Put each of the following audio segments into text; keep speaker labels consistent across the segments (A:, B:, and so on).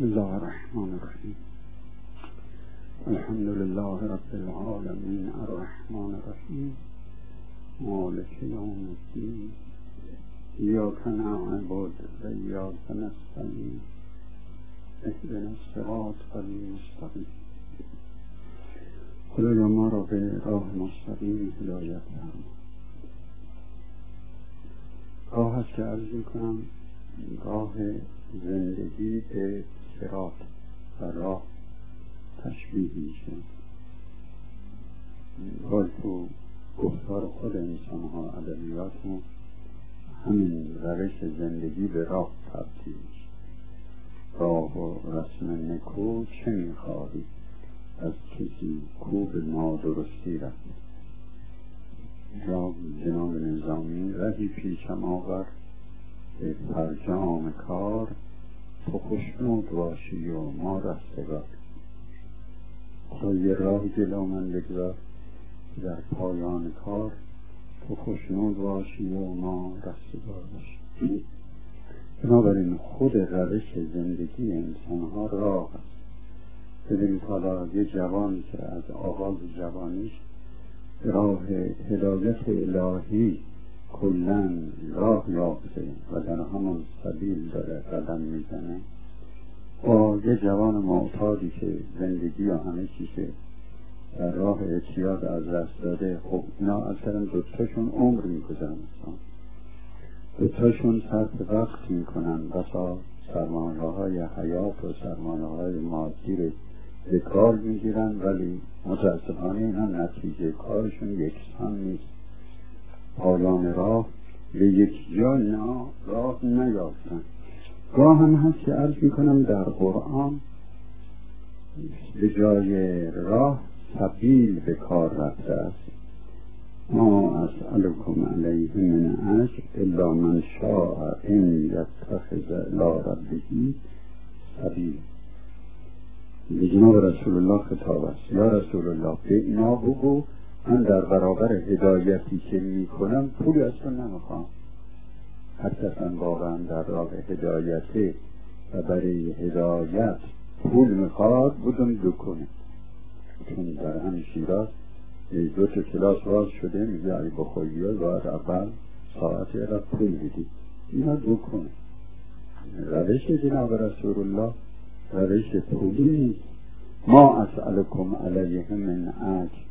A: بسم الله الرحمن الرحیم. الحمد لله رب العالمین الرحمن الرحیم مالک یوم الدین ایاک نعبد و ایاک نستعین اهدنا الصراط المستقیم. خدایا ما را به راه مستقیم هدایت فرما. راه هست که عرض میکنم راه زندگی به صراط و راه تشبیه میشه. باید تو گفتار خود انسان ها ادبیات و همین روش زندگی به راه تبدیل میشه. راه و رسم نکو چه میخواهی از کسی کو به نادرستی رفت. یا جناب نظامی رهی پیشم آور به فرجام کار تو خوشنود باشی و ما رستگار. تا یه راه جلو من بگذار در پایان کار تو خوشنود باشی و ما رستگار باشی. بنابراین خود روش زندگی انسان ها راه است. ببینید حالا یه جوانی که از آغاز جوانیش راه هدایت الهی کلن راه یافته و در همون سبیل داره قدم میزنه، با یه جوان معتادی که زندگی و همه چیزه در راه اعتیاد از دست داده، خب اینا اصلا دوتاشون عمر میگذارن، دوتاشون صرف وقت میکنن، بسا سرمایه‌های حیات و سرمایه‌های مادی رو به کار میگیرن، ولی متاسفانه اینا نتیجه کارشون یکسان نیست. پایان راه به یک جا راه نیافتن. راه هم هست که عرض میکنم در قرآن به جای راه سبیل به کار رفته است. ما اسألکم علیه من اجر الا من شاء ان یتخذ الی ربه سبیل. به جناب رسول الله خطاب است. یا رسول الله به اینا بگو من در برابر هدایتی که میکنم پولی از تو نمیخوام. هر کسان واقعا در راه هدایته و برای هدایت پول میخواد بدون دکنه. چون در همین شیراز دو تا کلاس باز شده، میگه ای بخوایی ها باید اول ساعتی را پول بدی، اینا دکنه. روش جناب رسول الله روش پولی نیست. ما اسألکم علیه من اجر.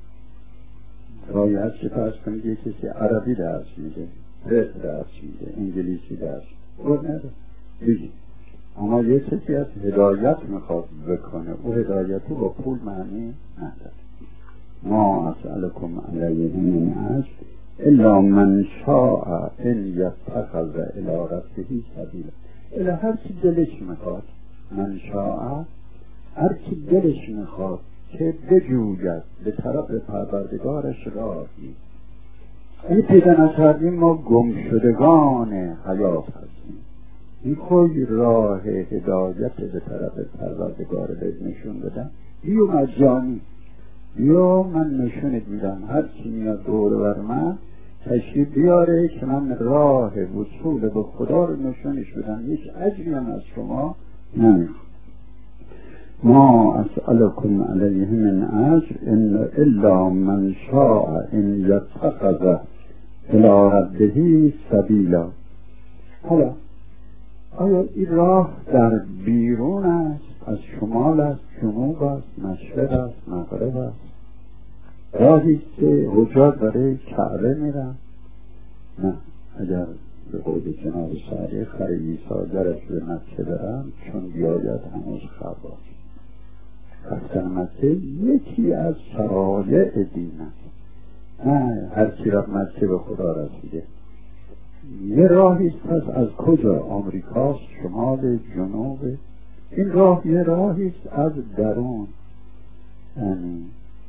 A: رای هست که فرض کنید یه کسی عربی درس میده، فقه درس میده، انگلیسی درس میده، بگی اما یه کسی از هدایت میخواد بکنه، او هدایتی با پول معنی نداره. ما اسألکم علیه من اجر الا من شاء ان یتخذ الی ربه سبیلا. الی هر کی دلش میخواد، من شاء هر کی دلش میخواد که بجوید به طرف پروردگارش راهی. این پیدا نکردیم ما گمشدگان حیات هستیم. این خود راه هدایت به طرف پروردگار به نشون بدن بیو مجانی، یا من نشونت میدم، هر کی میاد دور بر من تشریف بیاره که من راه وصول به خدا رو نشونش بدم، هیچ اجری هم از شما نمیخوام. ما اسألکم علیه من اجر الا من شاء ان یتخذ الی ربه سبیلا. حالا آیا این راه در بیرون است، از شمال است، جنوب است، مشرق است، مغرب است؟ راهی که حجاج برای کعبه میرن؟ نه. اگر به قول جناب سعدی خریسا درش به مکه برن چون بیاید هنوز خبر رفتن مکه یکی از شرایع دین است. نه هر کی رفت مکه به خدا رسیده. یه راهی است. از کجا؟ آمریکاست، شمال، جنوب. این راه یه راهی است از درون، یعنی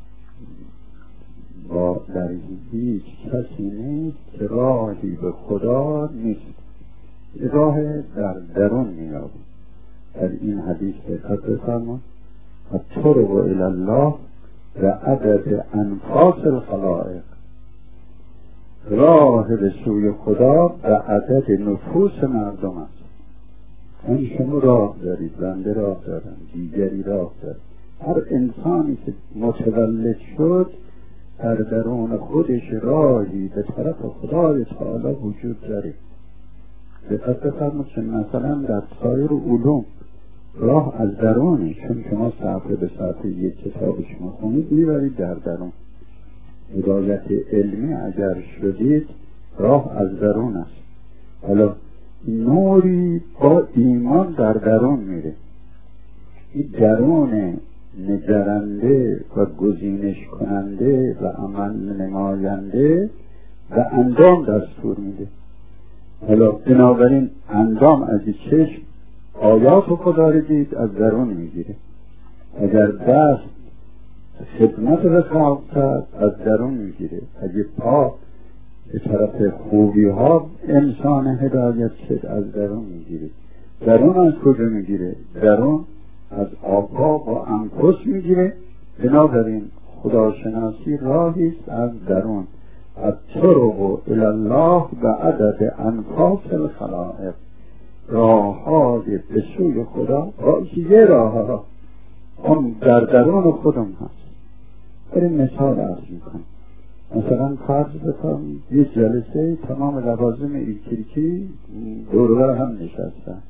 A: با در هیچ کسی نیست که راهی به خدا نیست. راه در درون میابی. در این حدیث دقت بفرمایید الطرق الی الله و عدد انفاس الخلائق. راه به سوی خدا و عدد نفوس مردم است. این شما راه دارید، بنده راه دارم، دیگری راه دارد. هر انسانی که متولد شد در درون خودش راهی به طرف خدای تعالی وجود داره. دقت بفرمایید که مثلا در سایر علوم راه از درونه، چون شما صفحه به صفحه یک کتاب شما خونید میبرید در درون. هدایت علمی اگر شدید راه از درون است. حالا نوری با ایمان در درون میره، این درون نگرنده و گزینش کننده و عمل نماینده و اندام دستور میده. حالا بنابراین اندام از چشم آیات خدا رو دید از درون میگیره. اگر دست خدمت به خلق کرد از درون میگیره. اگه پا به طرف خوبی ها انسان هدایت شد از درون میگیره. درون از کجا میگیره؟ درون از آفاق و انفس میگیره. بنابراین خداشناسی راهی است از درون. الطرق الی الله و عدد انفاس الخلائق، راه‌های به سوی خدا یه راه ها اون در درون خودم هست. بریم مثال عرض میکنم. مثلا فرض بکنم یه جلسه تمام لوازم الکتریکی دور هم نشستن.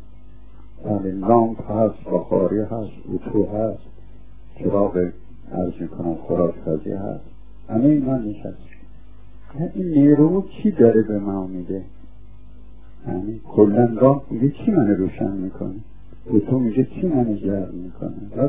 A: لامپ هست، بخاری هست، اتو هست، چراغ عرض میکنم خوراکسازی هست، همه اینا نشست. این نیرو چی داره به ما میده؟ یعنی کلن راه میگه چی من روشن میکنه؟ اتو میگه چی من گرم میکنه؟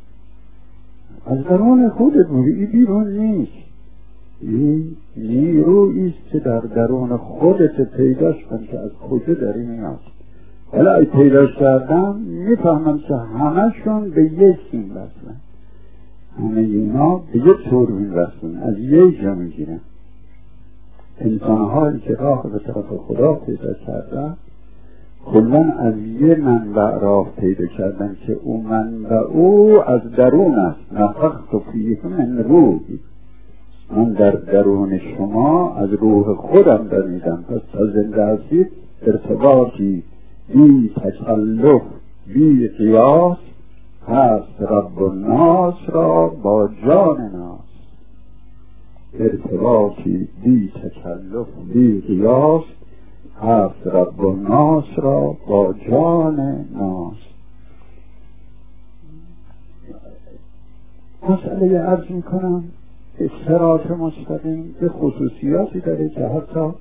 A: از درون خودت میگه این بیرون نیست. این نیروییست که در درون خودت پیداش کن که از کجا داری میاد. حالا ای پیداش کردم میفهمم که همشون به یک سین وصلن، همه اینا به یک طور وصلن، از یک جا میگیرن. انسانهایی که راه به طرف خدا پیدا کردن کلن از یه منبع راه پیدا کردن که اون منبع او از درون است. نفخت فیه من روحی، من در درون شما از روح خودم دمیدم. پس تا زنده هستید ارتباطی بی تکلف بی قیاس هست رب الناس را با جان ناس. ارتباطی بی تکلف بی قیاس هست رب الناس را با جان ناس. مسئله عرض میکنم صراط مستقیم به خصوصیاتی داره که حتی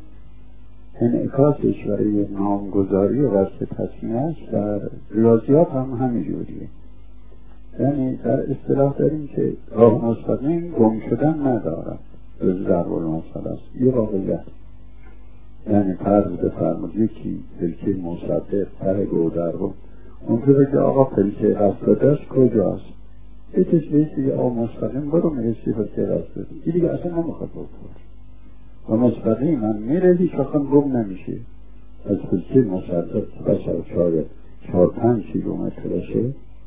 A: انعکاسش برای نامگذاری و وصف تسمیه‌اش در ریاضیات هم همینجوریه. یعنی در اصطلاح داریم که راه مستقیم گم شدن ندارد، به ضرب المثل است. یه واقعیت، یعنی فرض بفرمایید یکی پلکه مصدق پر گودر رو اونجا بگه آقا پلکه رفتادش کجاست؟ یکیش بیشتی آقا مستقیم برو میرسی پلکه رفتاد، این دیگه اصلا نمیخواد بکنه و مستقیم من میره هیچ وقت گم نمیشه. از پلکه مصدق شاید 4-5 کیلومتر باشه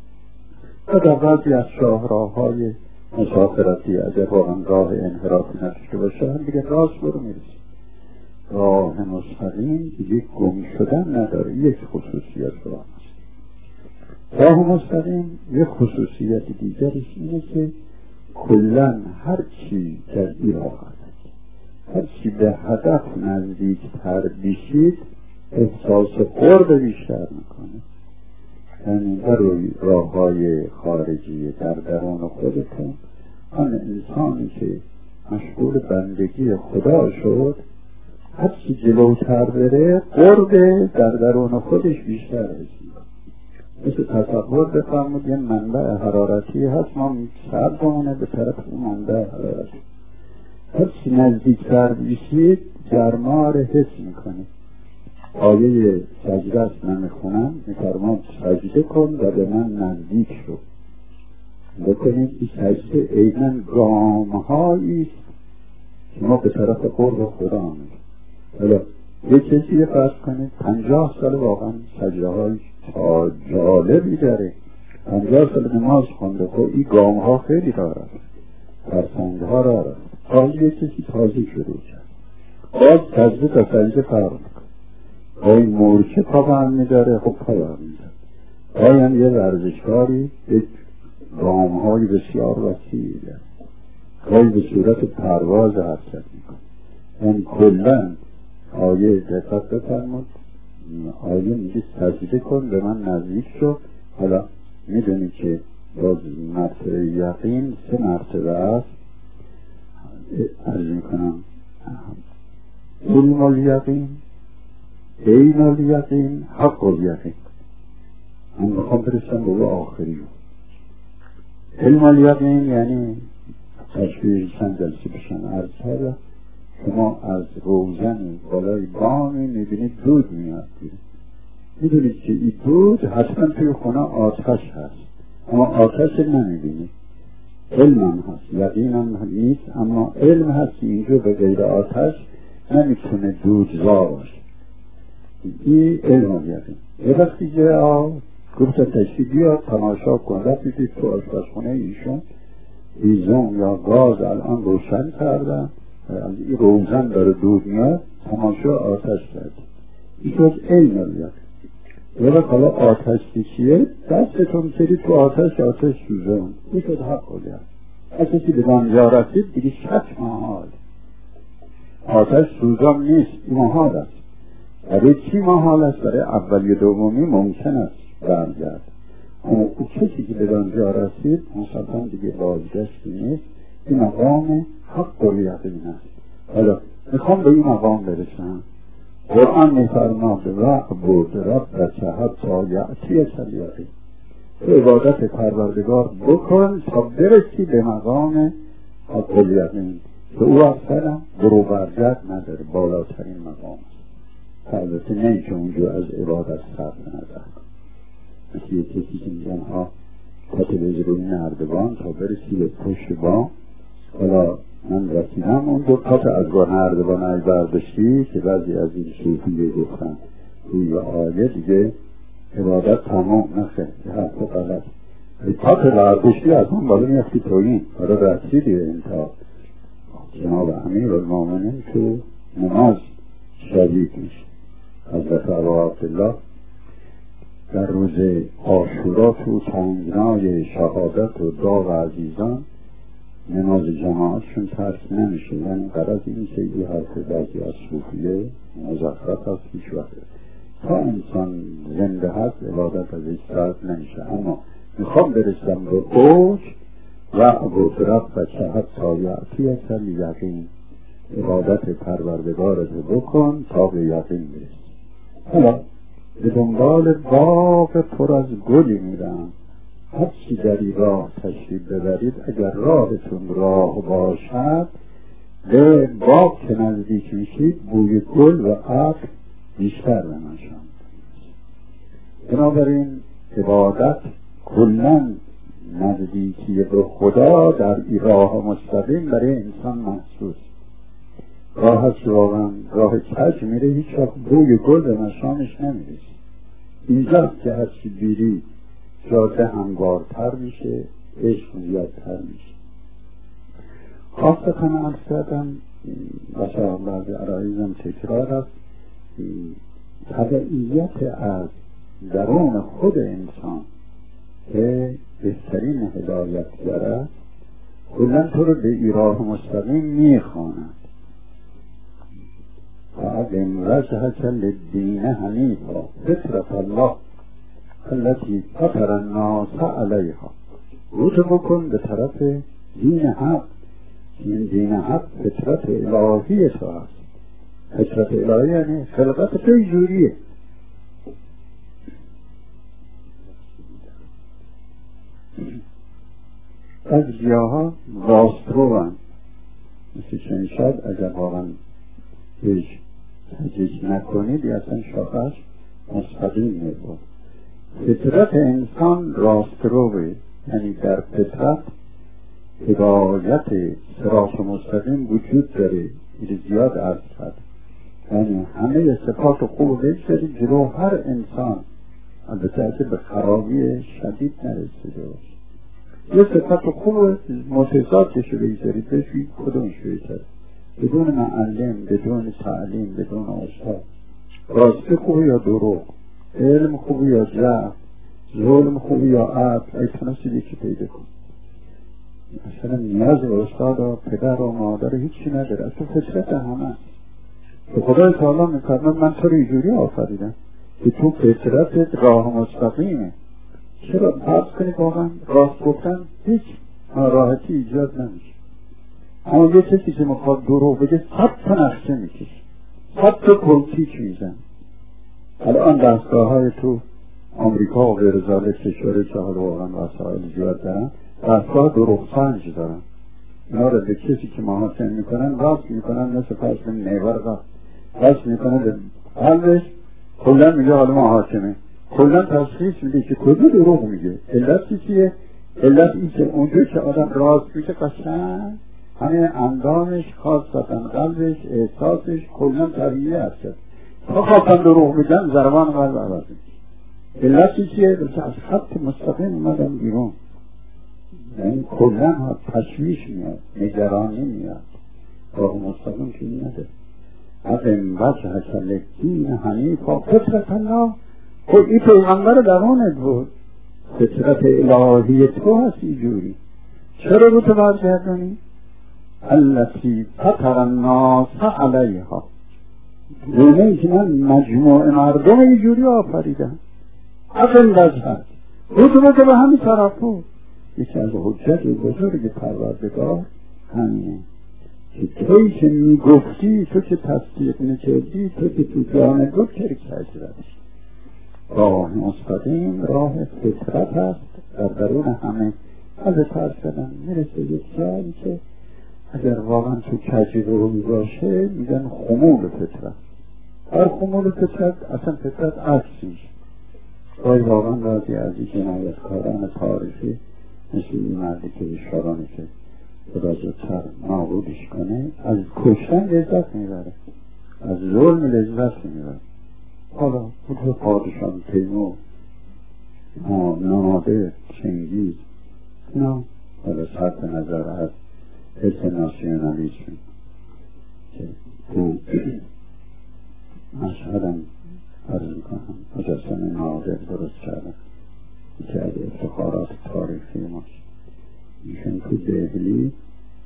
A: و در بعضی از شاهراهای مسافرتی اگر واقعا راه انحرافی نداشته باشه هم دیگه راست برو میرسی. راه مستقیم دیگه گم شدن نداره. یک خصوصیت راه مستقیم. راه مستقیم یک خصوصیت دیگرش اینه که کلن هر چی در ایراد هر چی به هدف نزدیکتر بشید احساس قرب بیشتر میکنه. یعنی در راه های خارجی در درون خودتون آن انسانی که مشغول بندگی خدا شد هر چی جلوتر بره قرب در درون خودش بیشتر رسید. مثل تصور بفرمود یه منبع حرارتی هست، ما سردمونه به طرف اون منبع حرارتی، هر چی نزدیکتر بشید گرما رو حس میکنید. آیه سجده است من میخونم، میفرماد سجده کن و به من نزدیک شو. بکنید این سجده ایمن گامهایی است که ما به طرف قرب خدا آمدیم. حالا یک کسی فرض کنید 50 سال واقعا سجده های جالبی داره، 50 سال نماز خونده، خب این گام ها خیلی دارد، فرسنگ ها دارد. حالا یک کسی تازه شروع کرد، باز سجده تا سجده فرق میکنه. گاهی مورچه پا برمی می‌داره، خب پا برمی می‌داره. گاهی هم یه ورزشکاری یک گام‌های بسیار وسیعی داره، گاهی به صورت پرواز حرکت می‌کنه. یعنی کلاً آیه دقت بفرمود، آیه میگه سجده کن به من نزدیک شو. حالا میدونی که باز مرتبه یقین 3 مرتبه است. عرض میکنم علم الیقین، عین الیقین، حق الیقین. من میخوام برسم به آخری. علم الیقین یعنی تشبیه چند جلسه بشن عرض کردم، شما از روزن بالای بامی میبینید دود میاد، میدونید که این دود حتما توی خونه آتش هست، اما آتش نمیبینید. علم هم هست، یقین هم نیست، اما علم هست که اینجا به غیر آتش نمیتونه دودزا باشه. این علم و یقین. یه وقتی که گفت تشریف بیاد تماشا کن، رفتید تو آشپزخونه ایشون هیزم یا گاز الان روشن کردن، از این روزن داره دود میاد، تماشا آتش کرد. این شد علم و یقین. یه وقت حالا آتش چیه؟ دستتون سری تو آتش سوزن، این شد حق و یقین. اگه که به آنجا رسید دیگه شک محال، آتش سوزان نیست، محال است. برای چی محال است؟ برای اولی دومی ممکن است برگرد، اما او کسی که به آنجا رسید مسلمان دیگه بازگشتی نیست. این مقام حق و یقین است. حالا میخوام به این مقام برسم. قرآن میفرماد وعبد ربک حتی یأتیک الیقین، عبادت پروردگار بکن تا برسی به مقام حق و یقین که او اصلا برو برگرد نداره، بالاترین مقام است. البته نه که اونجا از عبادت صرف نظر مثل یه کسی که میگن کاتبه روی نردبان تا برسی به پشت بام. حالا من رسیدم اون دو کات از نردبان ای برداشتی که بعضی از این صوفیه گفتن روی آیه دیگه عبادت تمام نخه، یه حرف غلط. کات برداشتی از اون بالا میفتی تویین. حالا رسیدی انتا جناب امیر المومنین تو نماز شدید میشه. حضرت ابا عبدالله در روز عاشورا تو تنگنای شهادت و داغ عزیزان نماز جماعتشون ترک نمیشه. یعنی قرار این که این حرف بعضی از صوفیه مزخرف هست، هیچ وقت تا انسان زنده هست عبادت از هیچ ترک نمیشه. اما میخوام برسم به اوج وعبد ربک حتی یأتیک الیقین، عبادت پروردگارت بکن تا به یقین برسی. حالا به دنبال باغ پر از گلی میرم، هر چی در این راه تشریف ببرید اگر راهتون راه باشد به باغ که نزدیک میشید بوی گل و عطر بیشتر بنشان. بنابراین عبادت کلن نزدیکی به خدا در این راه مستقیم برای انسان محسوس. راه هست واقعا راه کج میره، هیچ وقت بوی گل به مشامش نمیرسید. اینجاست که هرچی بیری جاده هموارتر میشه، عشق زیادتر میشه. خاصتاً عرض کردم بسیار بعض عرایزم تکرار است، تبعیت از درون خود انسان که بهترین هدایتگر است کلن تو رو به ایراه مستقیم میخواند. فاقم وجهک للدین حنیفا فطرة الله التي فطر الناس علیها، روت بکن به طرف دین حق. این دین حق فطرت الهی تو هست. فطرت الهی یعنی خلقت توی جوریه. از گیاه ها راسترو هم مثل چنشاد اگر واقعا هیچ تجیج نکنید یا اصلا شاخش مستقیم میبود. فطرت انسان راستروه، یعنی در فطرت هدایت صراط مستقیم وجود داره. این زیاد عرض کرد، یعنی همه صفات خوب بگذارید جلو هر انسان، البته اگه به خرابی شدید نرسیده باشه. یه صفت خوب معتزاتش رو بگذارید بشوید کدومش بگذارید، بدون معلم، بدون تعلیم، بدون استاد. راستی خوبه یا دروغ، علم خوبه یا جهل، ظلم خوبه یا عدل، ای تونستید یکی پیدا کن. مثلا نیاز به استاد و پدر و مادر هیچی نداره، اصلا فطرت همه است. که خدای تعالی میفرماید من تو رو اینجوری آفریدم که تو فطرت راه مستقیمه. چرا فرض کنید واقعا راست گفتن هیچ راحتی ایجاد نمیشه، اما یه کسی که میخواد دروغ بگه 100 تا نقشه میکشه، 100 تا پلتیک میزن. الان دستگاه‌های تو آمریکا و غیر ذالک کشور که حالا واقعا وسایل زیاد دارن، دستگاه دروغ سنج دارن. اینا رو به کسی که محاسن میکنن راست میکنن، مثل فرض نیور راست میکنه قلبش، کلا میگه حالا محاکمه، کلا تشخیص میده که کجا دروغ میگه. علت چیه؟ علت این که اونجا که آدم راست میشه قشنگ همه اندامش، خاصتا قلبش، احساسش کلا طبیعی هست. تا خواستن دروغ میگن ضربان قلب عوض میشه. علت چیه؟ بسه از خط مستقیم اومدن بیرون، یعنی کلا تشویش میاد، نگرانی میاد. راه مستقیم که میاده اقیم وجه حکل دین حنیفا فطرت الله. خود این پیغمبر درونت بود، فطرت الهی تو هست اینجوری. چرا رو تو برگردانی؟ التی فطر الناس علیها، زمینی که من مجموع مردم اینجوری آفریدم. اقیم وجه رو تو بگه به همین طرف بود. یکی از حجت بزرگ پروردگار همینه که توی که میگفتی، تو که تصدیق میکردی، تو که تو جانت بود که کردی. راه مستقیم راه فطرت هست. در درون همه از ترس کردن میرسه یک جایی که اگر واقعا تو کجی روی باشه میگن خمول فطرت. هر خمول فطرت اصلا فطرت عکس میشه. گاهی واقعا راضی از این جنایتکاران تاریخی مثل این مردی که اشارانه که خدا زودتر نابودش کنه، از کشتن لذت میبره، از ظلم لذت میبره. حالا خود پادشان تیمور، نادر، چنگیز، اینا حالا صرف نظر از حس ناسیونالیسم که تو مشهدم عرض میکنم مجسم نادر درست کردن که از افتخارات تاریخی ماست. ایشون تو دهلی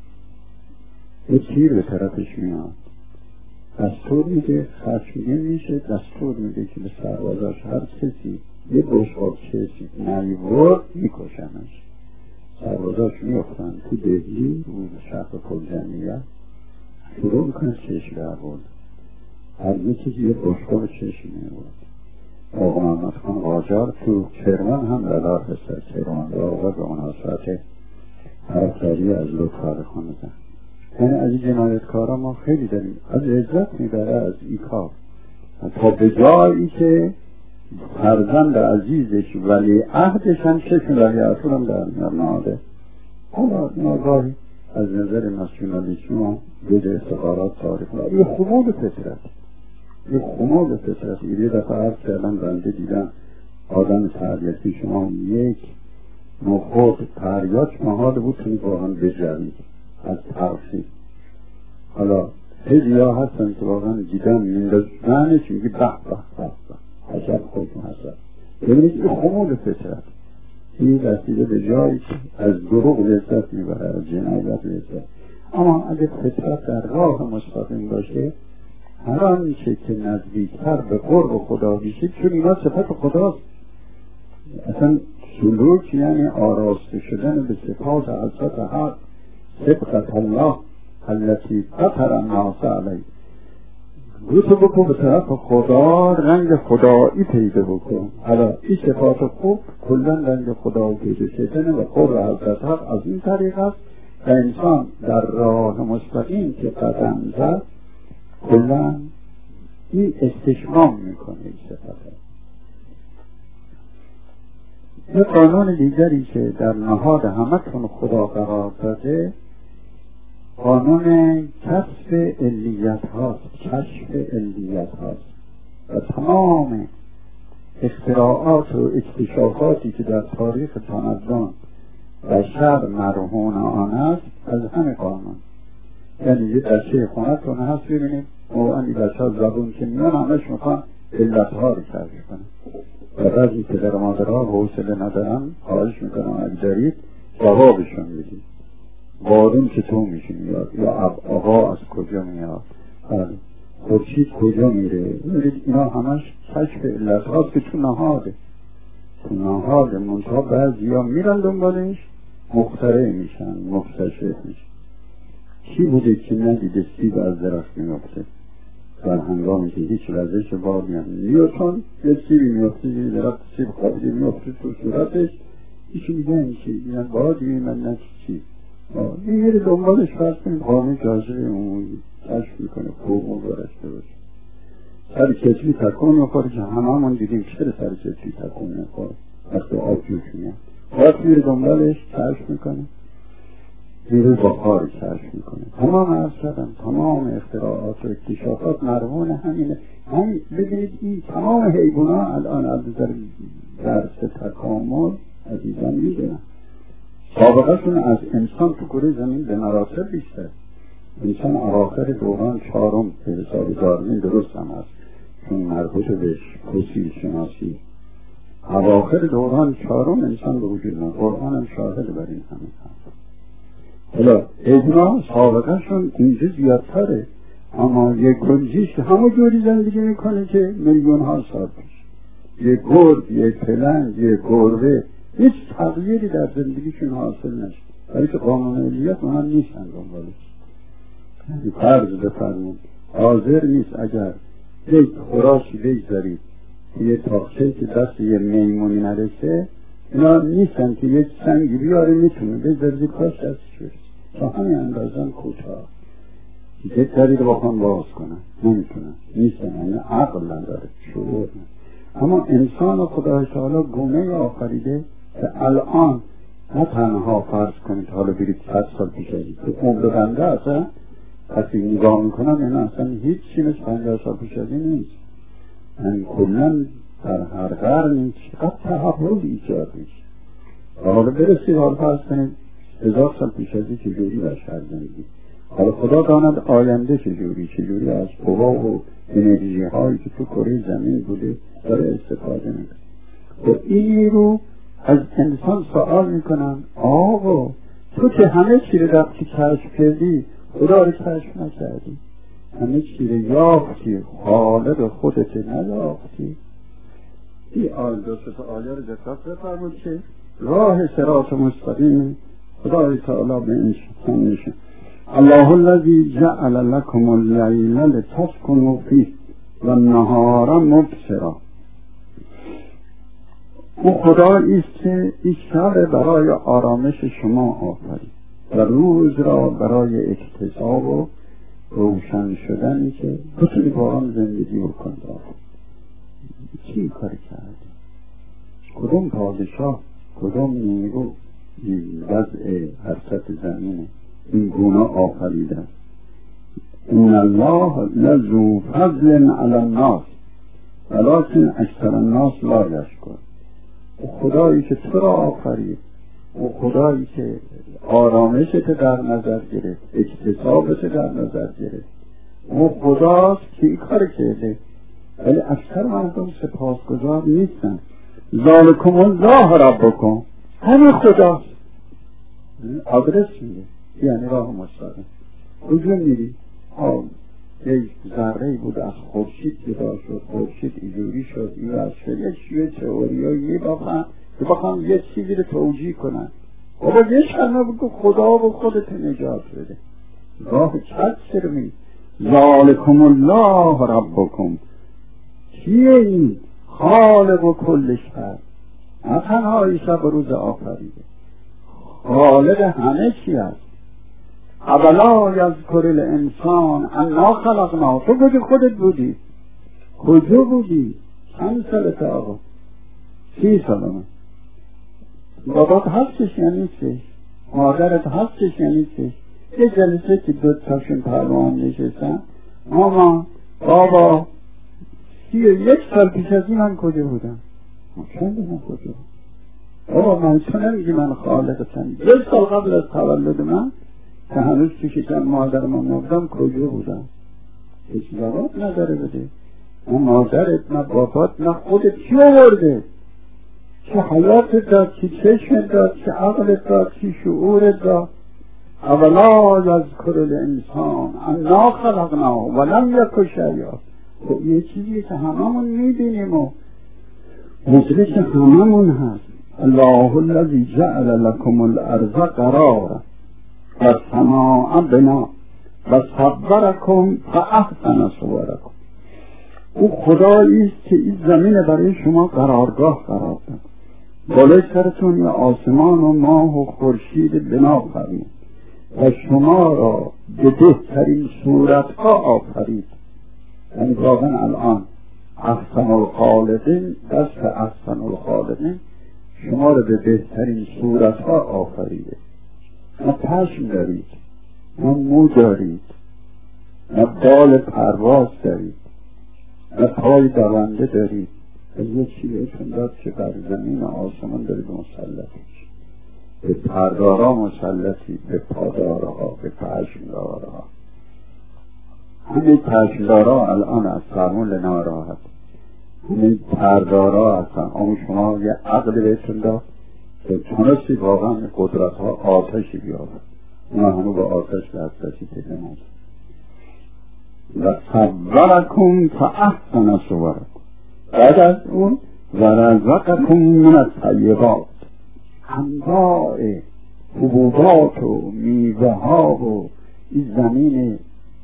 A: یه تیر به طرفش میاد، دستور میده، خشمگین میشه، دستور میده که به سربازاش هر کسی یه بشقاب کسی نیورد میکشنش. سربازاش میافتن تو دهلی روز شهر پرجمعیت شروع میکنه چشم بربرد، هر یه کسی یه بشقاب چشم میورد. آقا محمد خان قاجار تو کرمان هم رادار هست، کرمان را آقا به مناسبت حرکاری از لطفار خانده. یعنی از این جنایتکارا ما خیلی داریم، از عزت میبره از این کار، تا به جایی که فرزند عزیزش ولی عهدش هم چشم ولی اصول هم در میار ناده. حالا ناگاهی از نظر ناسیونالیسم و جز استخارات تاریخ یه خمول فطرت، یه خمول فطرت. یه دفعه عرض کردم بنده دیدم آدم تربیتی شما یک نخود تریاک محال بود توی واقعا بجرید از ترخی. حالا خیلی ها هستن که واقعا دیدم میندازنش میگه به به به به حسب خودتون حسب. ببینید این خمول فطرت این رسیده به جایی که از دروغ لذت میبره، از جنایت لذت. اما اگه فطرت در راه مستقیم باشه، هر آنچه که نزدیکتر به قرب خدا میشه، چون اینا صفت خداست. اصلا سلوک یعنی آراسته شدن به صفات حضرت حق، صفت الله التي فطر الناس علیه. روتو بکن به طرف خدا، رنگ خدایی پیدا بکن. حالا این صفات خوب کلا رنگ خدا پیدا شدن و قرب حضرت حق از این طریق است و انسان در راه مستقیم که قدم زد کلا این استشمام میکنه این صفات. یه قانون دیگری که در نهاد همتون خدا قرار داده قانون کشف علیت هاست، کشف علیت هاست و تمام اختراعات و اکتشافاتی که در تاریخ تمدن بشر مرهون آن است از همه قانون. یعنی یه بچه خونتون هست ببینید واقعا این بچه ها زبون که میان همش میخوان علتها رو کشف کنم. و بعضی پدر و مادرها حوصله ندارن، خواهش میکنم اگه دارید جوابشون بدید. بارون چطور میشه میاد، یا آقا از کجا میاد، خورشید کجا میره. اینا همش کشف علتهاست که تو نهاده منتها بعضی ها میرن دنبالش، مخترع میشن، مکتشف میشن. کی بوده که ندیده سیب از درخت میفته در هنگامی که هیچ وزش بار نیوتن یه سیبی میفته، یه درخت سیب خوابیده میفته تو صورتش، ایشو میگن چی؟ میگن بادی من نچی چی؟ این میره دنبالش فرض کنید قانون جاذبه عمومی کشف میکنه، فوق برشته باشه. سر کتلی تکون میخوره که همون دیدیم چرا سر کتلی تکون میخوره وقتی آب جوش میاد. وقت میره دنبالش کشف میکنه، میره بخار کشف میکنه. تمام عرض شدن تمام اختراعات و اکتشافات مرهون همینه. همین ببینید این تمام حیوانات الان از درس تکامل عزیزان میدونن سابقه شون از انسان تو کره زمین به مراتب بیشتر. انسان اواخر دوران چهارم به حساب داروین درست هم هست چون مربوط به فسیل شناسی، اواخر دوران چهارم انسان به وجود نه. قرآن هم شاهد بر این همین هست. حالا حیوانات سابقه شون اینجا زیادتره، اما یک گنجیش همه جوری زندگی میکنه که میلیون ها سال پیش. یک گرد، یک پلنگ، یک گربه هیچ تغییری در زندگیشون حاصل نشد، برای که قانون علیت اونها نیستن دنبالش. فرض بفرمون حاضر نیست اگر یک خوراکی بگذارید یه تاخچه که دست یه میمونی نرسه، اینا نیستن که یک سنگی بیاره میتونه بگذارید کاش دستش برسه. تا همین اندازن کوتاه یک دری رو بخوان باز کنن نمیتونن، نیستن، یعنی عقل نداره، شعور نداره. اما انسان خدای تعالی گونه آفریده که الان نه تنها فرض کنید حالا برید 100 سال پیش ازید که عمر بنده اصلا کسی نگاه میکنم اینا اصلا هیچ چی مثل 50 سال پیش از این نیست. یعنی کلن در هر قرن چقدر تحول ایجاد میشه. حالا برسید حالا فرض کنید 1000 سال پیش از این چجوری بشر زندگی، حالا خدا داند آینده چجوری از قوا و انرژی هایی که تو کره زمین بوده داره استفاده میکنه. و این رو از انسان سوال میکنن آقا تو که همه چی رو رفتی کشف کردی خدا رو کشف نکردی، همه چی رو یافتی خالق خودت نیافتی. این آل دو سه آیه رو دقت بفرمایید که راه صراط مستقیم خدای تعالی به این شکل میشه. الله الذی جعل لكم الليل لتسكنوا فيه والنهار مبصرا. او خدایی است که این شب برای آرامش شما آفرید و روز را برای اکتساب و روشن شدنی که بتونی با آن زندگی بکنید. چی کاری کردی؟ کدوم پادشاه، کدوم نیرو وضع حرکت زمینه این گونه آفریده؟ ان الله لذو فضل علی الناس ولکن اکثر الناس لا یشکر. او خدایی که تو را آفرید، او خدایی که آرامشت در نظر گرفت، اکتسابت در نظر گرفت، او خداست که این کار کرده، ولی اکثر مردم سپاسگزار نیستن. ذالکم الله ربکم، همین خداست. آدرس میده یعنی راه مستقیم. کجا میری؟ یک ذره بود از خورشید جدا شد، خورشید اینجوری شد، این از یه تئوریایی بخوام یه چیزی رو توجیه کنن. بابا یه شما بگو خدا و خودت نجات بده. راه چند سر می ذالکم الله ربکم. کیه این؟ خالق و کلش هست، نه تنها شب و روز آفریده، خالق همه چی هست. اولا یذکر الانسان انا خلقناه. تو بگی خودت بودی، کجا بودی؟ چند سالت آقا؟ 30 سالمه. بابات هستش یعنی چه؟ مادرت هستش یعنی چه؟ یه جلسه که 2 تاشون پروان نشستن، ماما بابا 31 سال پیش از این من کجا بودم؟ چند من کجا؟ بابا من چون نمیگی من خالقتم 1 سال قبل از تولد من که هنوز تو شکم مادر من نبودم کجا بودم؟ هیچ جواب نداره بده. نه مادرت، نه بابات، نه خودت. چی آورده؟ چه حیاتت داد، چه چشمت داد، چه عقلت داد، چه شعورت داد. اولا یذکر الانسان انا خلقناه ولم یک شیئا. خب یه چیزی که هممون میبینیم و مدرک هممون هست. الله الذی جعل لكم الارض قرارا والسماء بنا وصورکم فاحسن صورکم. او خدایی است که این زمین برای شما قرارگاه قرار داد، بالای سرتون یه آسمان و ماه و خورشید بنا فرمود و شما را به بهترین صورتها آفرید. یعنی واقعا الان احسن الخالقین، دست احسن الخالقین شما را به بهترین صورتها آفریده. نه پشم دارید، نه مو دارید، نه بال پرواز دارید، نه پای دونده دارید. یه چی بهتون داد که بر زمین آسمان دارید مسلطی، به پردارا مسلطی، به پادارها، به پشمدارها. همین پشمدارها الان از فرمون ناراحت، همین پردارها هستن. اما شما یه عقل بهتون داد که تونستی واقعا قدرت ها آتشی بیابد. اونا همون با آتش دسترسی پیدا نمید. و صورکم فاحسن صورکم. بعد از اون و رزقکم من الطیبات، انواع حبوبات و میوه ها و این زمین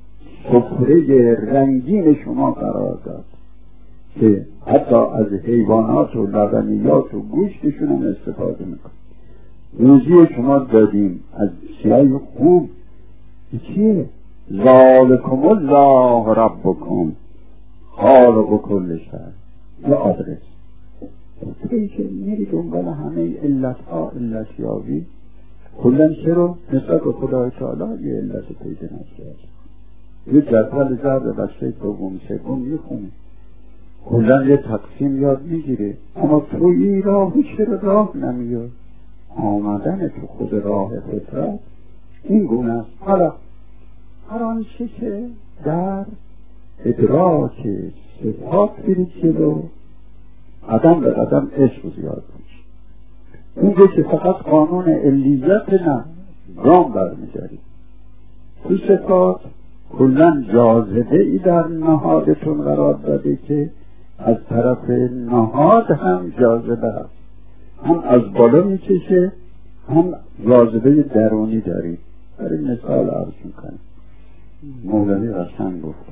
A: سفره رنگین شما قرار داد که حتی از حیوانات و لبنیات و گوشتشون هم استفاده میکن. روزی شما دادیم از چیزای خوب. چیه؟ ذالکم الله ربکم خالق کل شیء. یه آدرس توی که میری دنبال همه علتها علتیابی، کلن چرا نسبت به خدای تعالی یه علت پیدا نشد. یه جدول ضرب بچه دوم سوم میخونه، کلن یه تقسیم یاد میگیره. اما تو این راه چرا راه نمیاد؟ آمدن تو خود راه فطرت این گونه است. حالا هر آنچه که در ادراک صفات برید جلو، قدم به قدم عشق زیاد میشه. اونجا که فقط قانون علیت نه گام برمیدارید. تو صفات کلن جاذبه ای در نهادتون قرار داده که از طرف نهاد هم جاذبه هست، هم از بالا میکشه، هم جاذبه درونی دارید. برای مثال عرض میکنم، مولوی قشنگ گفت،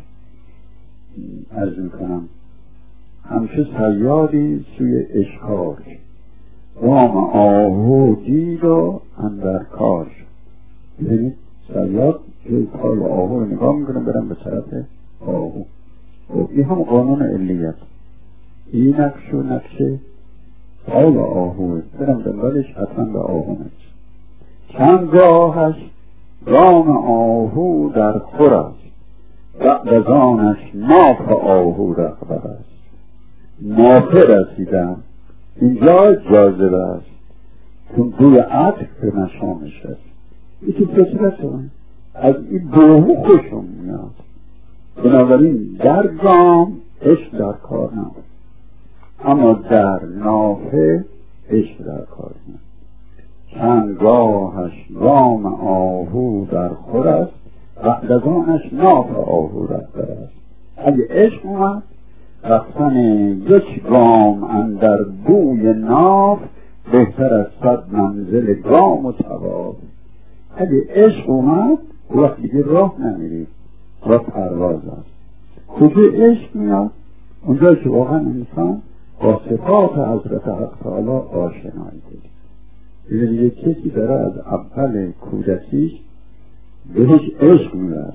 A: عرض میکنم همچه صیادی سوی اشکار وام آهو دید و اندر کار شد. یعنی صیاد که کار آهو رو نگاه میکنه برم به طرف آهو. این هم قانون علیت، این نقش و نقشه کار آهوه، برم دنبالش حتما به آهو نقش. چند گاهش رام آهو در خور است، بعد از آنش ناف آهو رخبر است. نافه رسیدم، اینجا جاذبه است، چون دوی عطف به مشامش است. یکی فطرت از این بوهو خوشم میاد. بنابراین در گام عشق در کار نمید، اما در نافه عشق در کار نمید. چند گاهش رام آهو در خور است، بعد از آنش ناف آهو رخبر است. اگه عشق اومد رفتن یک گام اندر بوی ناف بهتر از 100 منزل گام و طواف. اگه عشق اومد وقتی دیگه راه نمیرید، راه پرواز است. کجا عشق میاد؟ اونجا که واقعا انسان با صفات حضرت حق تعالی آشنایی دید. دیگه کسی داره از اول کودکیش بهش عشق میاد،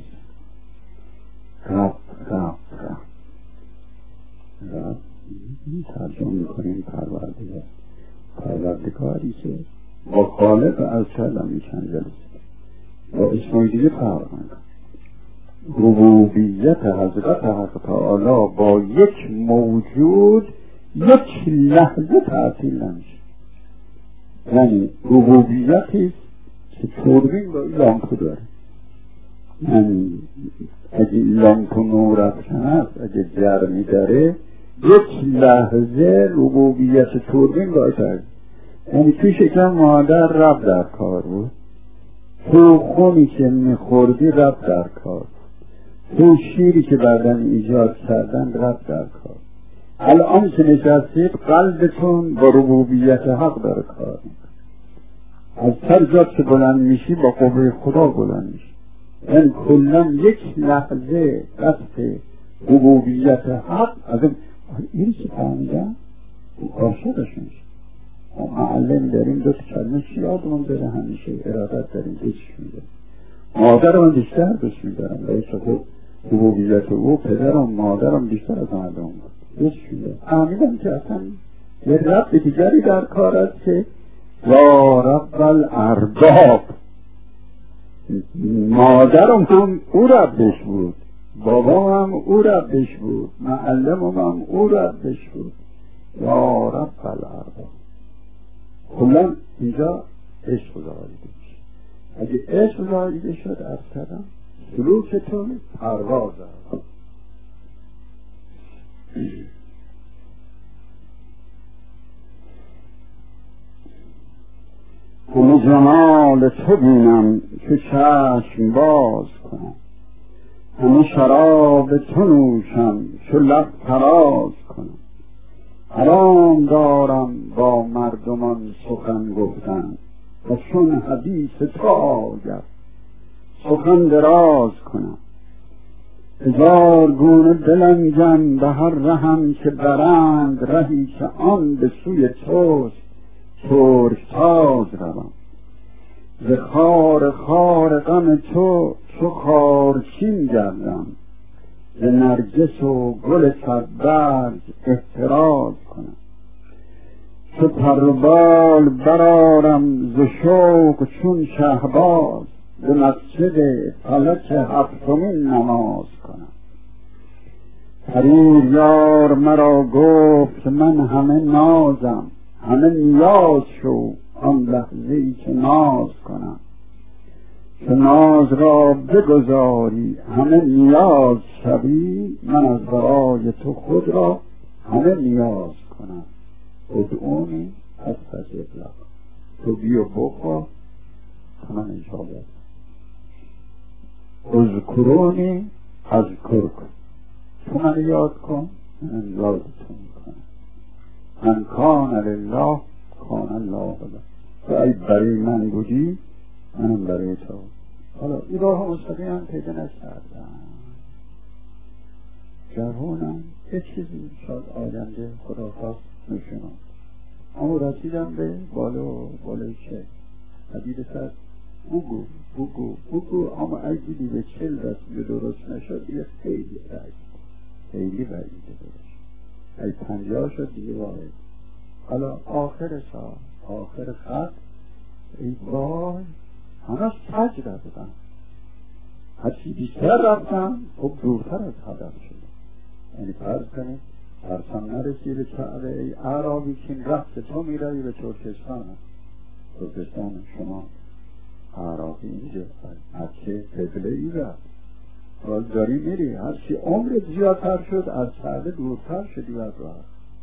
A: رب ترجمه میکنیم پروردگاری که با خالق از کلم میشن جلسه با اسمای دیگه فرق میکنه. ربوبیت حضرت حق تعالی با یک موجود یک لحظه تعطیل نمیشه. یعنی ربوبیتی که توربین با این لامپو داره، من اگه لامپ و نور افکنه اگه گرمی داره یک لحظه ربوبیت توربین باید، یعنی توی شکم مادر رب در کار بود، تو خونی که میخوردی رب در کار، تو شیری که بعدن ایجاد کردن رب در کار. الان که نشستید قلبتون با ربوبیت حق داره کار میکنه. از هر جا که بلند میشی با قوه خدا بلند میشی، یعنی کلا یک لحظه دست ربوبیت حق از این که فهمیدن عاشقش میشه. معلم داریم دو تا کلمه یادمون بره همیشه، ارادت داریم دوستش میداریم. مادرم بیشتر دوست میدارم، رئیس خود ربوبیت او پدرم مادرم بیشتر از مردم بود دوست میدارم. فهمیدم که اصلا یه رب دیگری در کار است که یا رب الارباب. مادرم هم او ربش بود، بابام هم او ربش بود، معلمم هم او ربش بود. یا رب الارباب. کلا اینجا عشق زاییده میشه. اگه عشق زاییده شد از کردم سلوکتون پرواز است. همه جمال تو بینم که چشم باز کنم، همه شراب تو نوشم که لب فراز کنم. حرام دارم با مردمان سخن گفتن و چون حدیث تو آید سخن دراز کنم. هزار گونه دلنگم به هر رهم که برند، رهی که آن به سوی توست ترکتاز روم. ز خار خار غم تو چو خارچین گردم، ز نرگس و گل صدبرگ احتراز کنم. چو پر و بال برآرم ز شوق چون شهباز، به مسجد فلک هفتمین نماز کنم. حریر یار مرا گفت من همه نازم، همه نیاز شو آن لحظه‌ای که ناز کنم. چو ناز را بگذاری همه نیاز شوی، من از برای تو خود را همه نیاز کنم. ادعونی استجب لک، تو بیا بخواه من اجابت. اذکرونی اذکرکم، تو من یاد کن من یادتون میکنم. من کان لله کان الله له. تو ای برای من بودی منم برای تو. حالا این راه مستقیم پیدا نکردم، جوانم یه چیزی شاید آینده خدا خواست نشونم، اما رسیدم به بالای چه حدید سر بگو اما اگه دیدی به 40 رسیده درست نشد یه خیلی بعیده درست، ای 50 شد دیگه واحد. حالا آخر سال آخر خط ای وای همه سج رفتم، هرچی بیشتر رفتم خب دورتر از هدف شدم. یعنی فرض کنید ترسم نرسی به کعبه، ای اعرابی که این رفت تو میروی به ترکستان شما اعرابی اینجا مکه قبله ای رفت، حال داری میری هرچی عمر زیادتر شد از کعبه دورتر شدی از راه.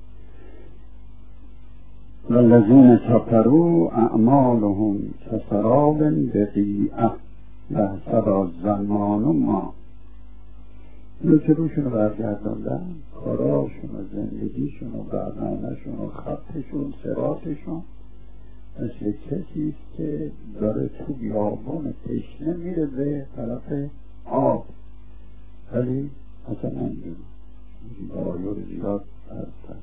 A: والذین کفروا اعمالهم کسراب بقیعة یحسبه الظمآن ماء. اینو که روشون رو برگرداندن، کاراشون و زندگیشون و برنامهشون و خطشون صراطشون مثل کسیست که داره تو بیابان تشنه میره به طرف آب، ولی اصلا نمیدونه آیور زیاد برستن.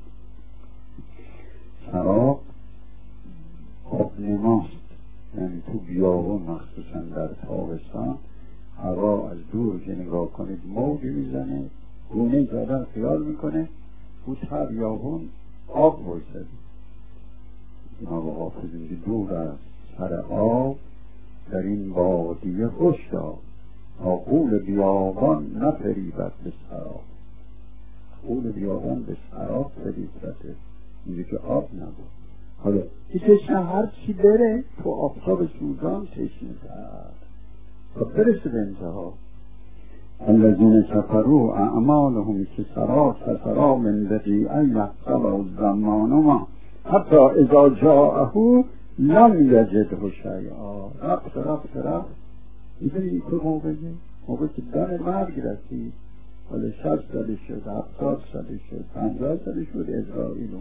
A: سراب آب نماست، یعنی تو بیابان مخصوصا در تابستان هوا از دور که نگاه کنید موجی میزنه، گونه زدن خیال میکنه او تا بیابان آب بایستد. جناب حافظی دور از سر آب در این وادی خوش دار، قول بیابان نفریبد به سراب. قول بیابان به سراب فریبده، اینجا که آب نبود. حالا این تشنه هر چی بره تو آفتاب سوزان تشنه کرد، و برسه به انتها. الذین کفروا اعمالهم کسراب من بقیع یحسبه الظمآن ما حتی اذا جاءه لم یجده شیئا. رفت میدونی که موقعی که دم مرگ رسید، حالا 60 ساله شد، 70 ساله شد، 50 ساله شد، اسرائیل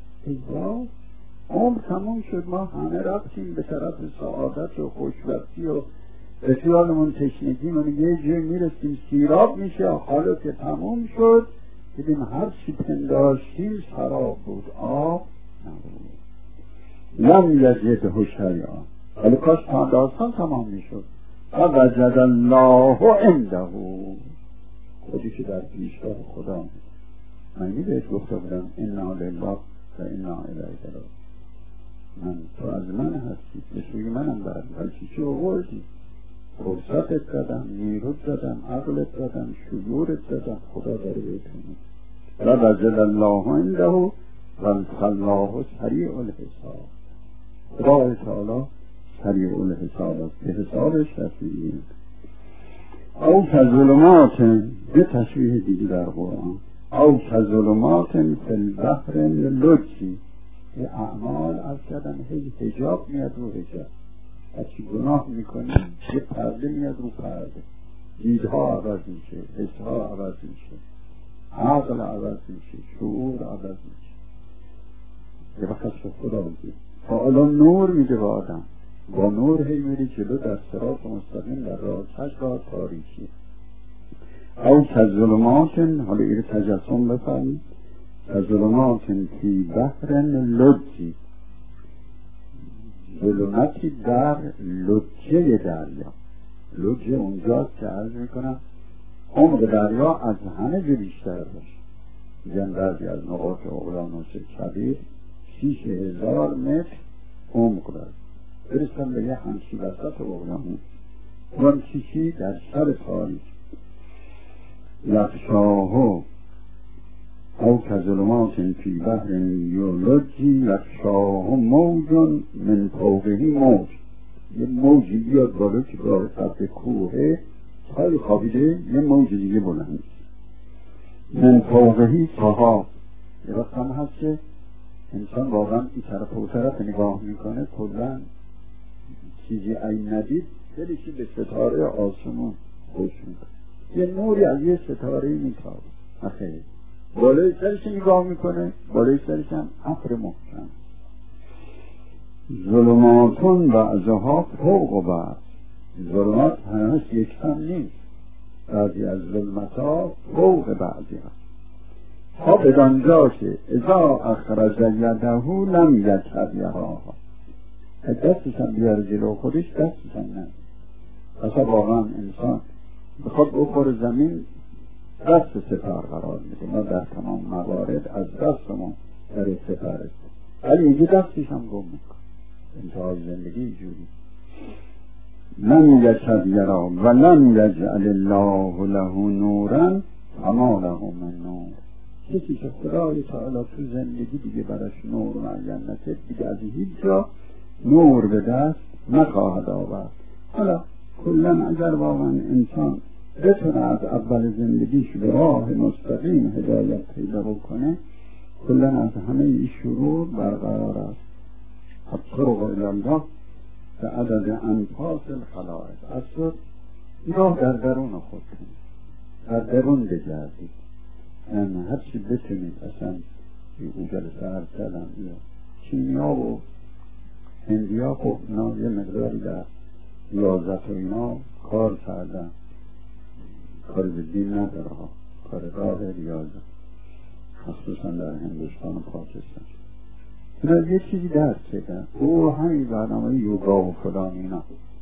A: عمر تموم شد، ما همه رفتیم به طرف سعادت و خوشبختی و به خیالمون تشنگیمون یه جای میرسیم سیراب میشه. حالا که تموم شد دیدیم هر چی پنداشتیم سراب بود، آب نبود. لم یجده شیئا. ولی کاش داستان تمام میشد. وجد الله عنده، خودی که در پیشگاه خدا. من بهش گفته بودم انا لله و انا الیه راجعون. تو از من هستی، به سوی منم برد. ولی چی آوردی؟ فرصتت دادم، نیروت دادم، عقلت دادم، شعورت دادم. خدا داره بهتونی. وجد الله عنده و الله سریع الحساب. خدا تعالی سریع الحساب است، به حسابش رسیدیم. او کظلمات، به تشبیه دیگه در قرآن، او کظلمات فی البحر لجی. به اعمال از کردن حجاب میاد رو حجاب. هرچی گناه میکنیم یه پرده میاد رو پرده. دیدها عوض میشه، حسها عوض میشه، عقل عوض میشه، شعور عوض میشه. یه وقت خدا میگه حالا نور میده به آدم، با نور هی میری جلو در صراط مستقیم در راه راه تاریکی. او کظلمات، حالا این تجسم بفرمید، کظلمات فی بحر لجی، ظلمتی در لجه دریا. لجه اونجاست که عرض میکنم عمق دریا از همه جو بیشتر باشه. میگن بعضی از نقاط اقیانوس کبیر 6000 متر عمق داره. برسن به یه همچی وسط اقیانوس، اون چیزی در سر تاریک. یغشاها او کظلمات فی بحر لجی یغشاها موج من فوقه موج. یه موجی بیاد بالا که برای سطح کوه خیلی خوابیده، یه موج دیگه بلند من فوقه سحاب. یه وقت هم هست که انسان واقعا این طرف و طرف نگاه میکنه، کلا چیزی این ندید دلشی به ستاره آسمون خوش میکنه. یه نوری از یه ستاره میتابه. آخه بالای سرش نگاه میکنه، بالای سرش هم ابر محکم. ظلماتون بعضها فوق بعض. ظلمات همش یکسان نیست، بعضی از ظلمتها فوق بعضی هست. تا بدانجا که اذا اخرج یده لم یکبیها، دستش هم بیاره جلو خودش، دستش هم نه. اصلا واقعا انسان بخواد بخور زمین دست سپر قرار میده. ما در تمام موارد از دستمون در سپر است، ولی اینجا دستش هم گم میکن. انتهای زندگی اینجوری. لم یکبیها و لم یجعل الله له نورا فما له من نور. کسی که خدای تعالی تو زندگی دیگه براش نور معین نکرد، دیگه از هیچ جا نور به دست نخواهد آورد. حالا کلا اگر واقعا انسان بتونه از اول زندگیش به راه مستقیم هدایت پیدا بکنه، کلا از همه این شرور برقرار است. الطرق الی الله به عدد انفاس الخلائق. اصلا نگاه در درون خود کنید، در درون بگردید. یعنی هر چی بتونید، اصلا این جلسه عرض کردم چینیا و هندیا خب اینا یه مقداری در ریاضت و اینا کار کردن، کار به دین نداره ها، کار راه ریاضت، خصوصا در هندوستان و پاکستان. اینا یه چیزی درک کردن، او همین برنامه یوگا و فلان اینا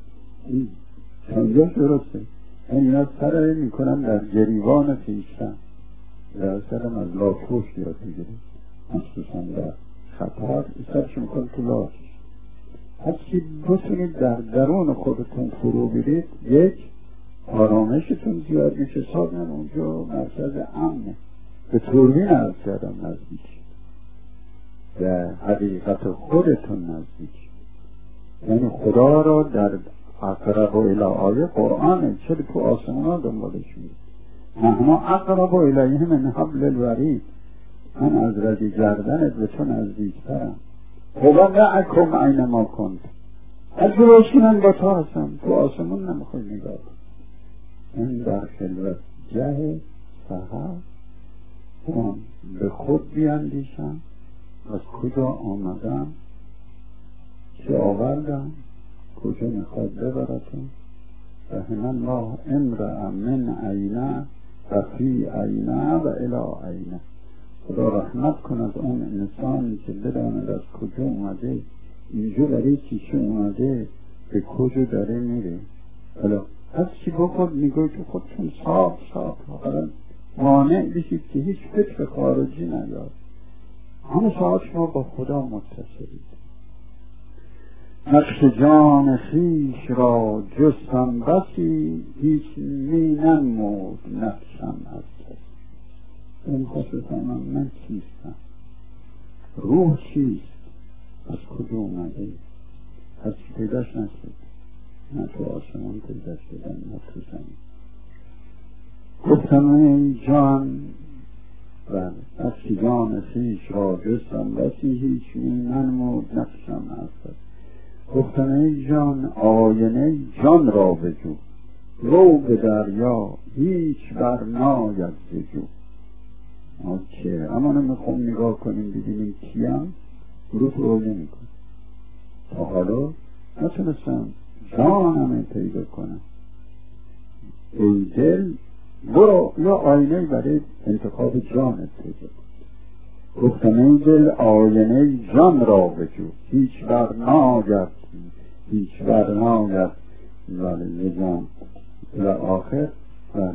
A: چندجاش درسته. اینا سر میکنن در گریوان پیشتن، در سرم از لاکوش یاد میگیره، خصوصا در خطر سرش میکن تو لاکش. هرچی بتونید در درون خودتون فرو برید، یک آرامشتون زیاد میشه، سادن اونجا مرکز امنه. به توربین عرض کردم نزدیک، به حقیقت خودتون نزدیک. یعنی خدا را در اقرب الی آیه قرآنه، چرا تو آسمان ها دنبالش میره؟ نحن اقرب الیه من حبل الورید، من از رگ گردنت به تو نزدیکترم. هو معکم اینما کنت، اگه باشی من با تو هستم، تو آسمان نمیخوای نگاه کن. این در خلوت جه سحر اون به خود بیاندیشم از کجا آمدم، چه آوردم، کجا میخواد ببرتم. رحم الله امرأ من عینه و فی عینه و الی عینه. خدا رحمت کند اون انسانی که بداند از کجا اومده، اینجا برای چیشه اومده، به کجا داره میره. حالا هر چی بخود نگاه که خودتون صاف حالا مانع بشید که هیچ فکر خارجی ندار. همه ساعت شما با خدا متصلید. نقش جان خویش را جستم بسی، هیچ می ننمود نقشم از کسی. این خواستم من چیستم، روح چیست، از کجا اومده، از چی پیداش نشد، نه تو آسمان پیداش شدن نه تو زمین. گفتم ای جان و نقش جان خویش را جستم بسی، هیچ می ننمود نقشم از کسی. گفتم ای جان آینه جان را بجو، رو به دریا هیچ برناید بجو. که اما نمیخوام نگاه کنیم ببینیم کیم، رو نمی کنم. تا حالا نتونستم جانم پیدا کنم. ای دل برو یا آینه برای انتخاب جانت پیدا کن. گفتم ای دل آینه جان را بجو، هیچ برناید ولی جان و آخر. ولی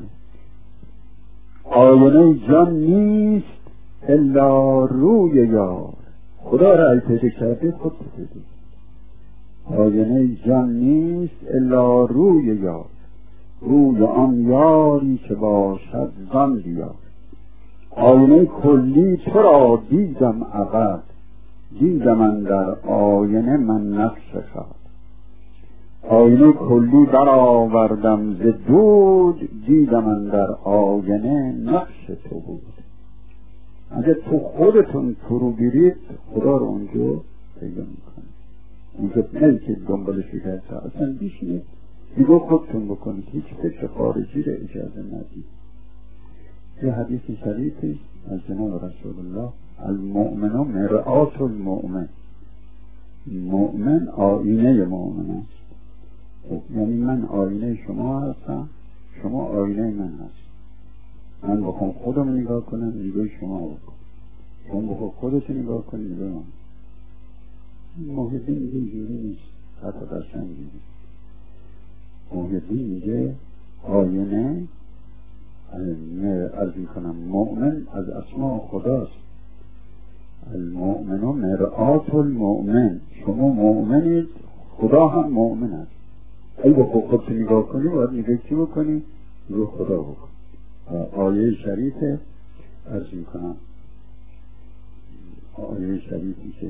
A: آینه جان نیست الا روی یار. خدا را ای پیدا کرده خود پیدا. آینه جان نیست الا روی یار، روی آن یاری که باشد زان بیار. آینه کلی تو را دیدم ابد، دیدم اندر آینه من نقش خود. آینه کلی برآوردم ز دود، دیدم اندر آینه نقش تو بود. اگه تو خودتون فرو گیرید خدا رو اونجا پیدا میکنید. اونجا نمیشه دنبالش بگرد، اصلا بیشنید دیگه خودتون بکنید، هیچ فکر خارجی رو اجازه ندید. یه حدیث شریفی از جناب رسول الله، المؤمن مرآت المؤمن، مؤمن آینه مؤمن است. یعنی من آینه شما هستم، شما آینه من هست. من بخوام خودم نگاه کنم نگاه شما بکن، شما بخوام خودت نگاه کنم نگاه من. محیدین میگه اینجوری نیست، حتی درشن میگه محیدین میگه آینه عرض میکنم مؤمن از اسماء خداست. المؤمن مرآت المؤمن، شما مؤمنید خدا هم مؤمن است. اگه با خودت نگاه کنی باید نگاه چی بکنی؟ رو خدا بکن. آیه شریفه عرض میکنم، آیه شریفی که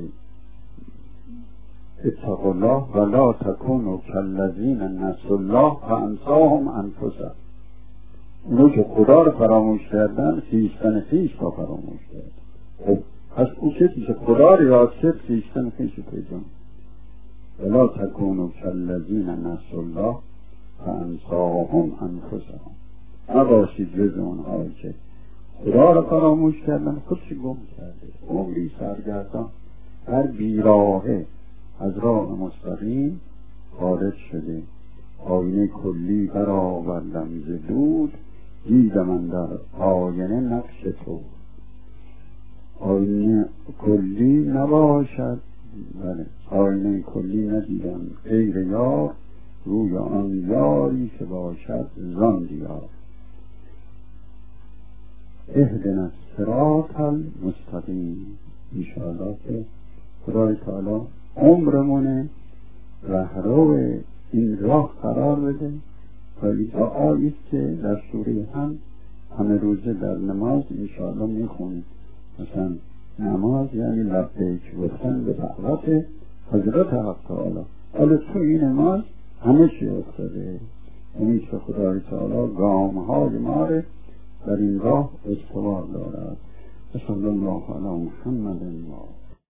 A: اتقوا الله ولا تکونوا کالذین نسوا الله فانساهم انفسهم. اونو که خدا رو فراموش کردن خویشتن خویش را فراموش کردن. خب پس اون کسی که خدا رو یاد کرد خویشتن خویش پیدا. ولا تکونوا کالذین نسوا الله فانساهم انفسهم. نباشید جز اونهایی که خدا رو فراموش کردن خودش گم کرده، عمری سرگردان هر بیراهه از راه مستقیم خارج شده. آینه کلی برآوردم ز دود، دیدم اندر آینه نقش تو. آینه کلی نباشد، بله آینه کلی ندیدم غیر یار، روی آن یاری که باشد زان دیار. اهدنا الصراط المستقیم. انشاءالله که خدای تعالی عمرمونه رهرو این راه قرار بده. و این دعاییست که در سوره همه روزه در نماز انشاءالله میخونیم. مثلا نماز یعنی لبیک گفتن به دعوت حضرت حق تعالی. حالا تو این نماز همه چی افتاده. امید که خدای تعالی گام های ما رو در این راه استوار دارد. صلی الله علی محمد.